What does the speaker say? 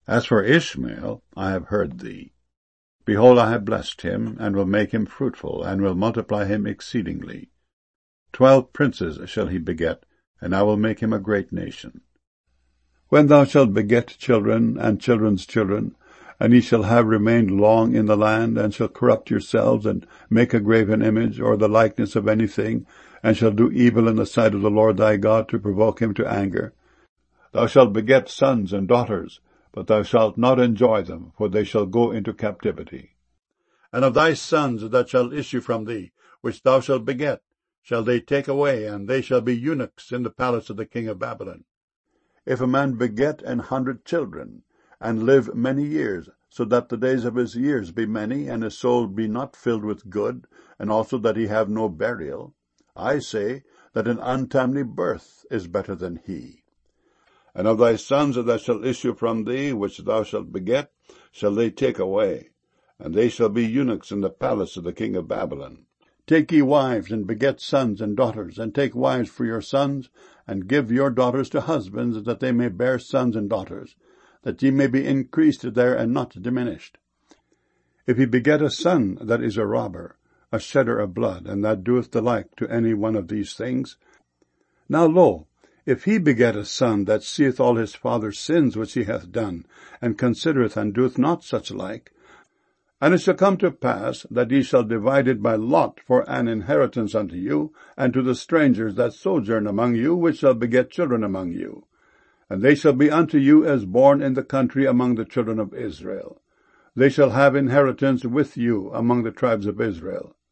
As for Ishmael, I have heard thee. Behold, I have blessed him, and will make him fruitful, and will multiply him exceedingly. 12 princes shall he beget, and I will make him a great nation. When thou shalt beget children, and children's children, and ye shall have remained long in the land, and shall corrupt yourselves, and make a graven image, or the likeness of anything, and shall do evil in the sight of the Lord thy God, to provoke him to anger, thou shalt beget sons and daughters, but thou shalt not enjoy them, for they shall go into captivity. And of thy sons that shall issue from thee, which thou shalt beget, shall they take away, and they shall be eunuchs in the palace of the king of Babylon. If a man beget 100 children, and live many years, so that the days of his years be many, and his soul be not filled with good, and also that he have no burial, I say that an untimely birth is better than he. And of thy sons that shall issue from thee, which thou shalt beget, shall they take away, and they shall be eunuchs in the palace of the king of Babylon. Take ye wives, and beget sons and daughters, and take wives for your sons, and give your daughters to husbands, that they may bear sons and daughters, that ye may be increased there and not diminished. If he beget a son that is a robber, a shedder of blood, and that doeth the like to any one of these things, now lo, if he beget a son that seeth all his father's sins which he hath done, and considereth and doeth not such like, and it shall come to pass that ye shall divide it by lot for an inheritance unto you, and to the strangers that sojourn among you, which shall beget children among you. And they shall be unto you as born in the country among the children of Israel. They shall have inheritance with you among the tribes of Israel.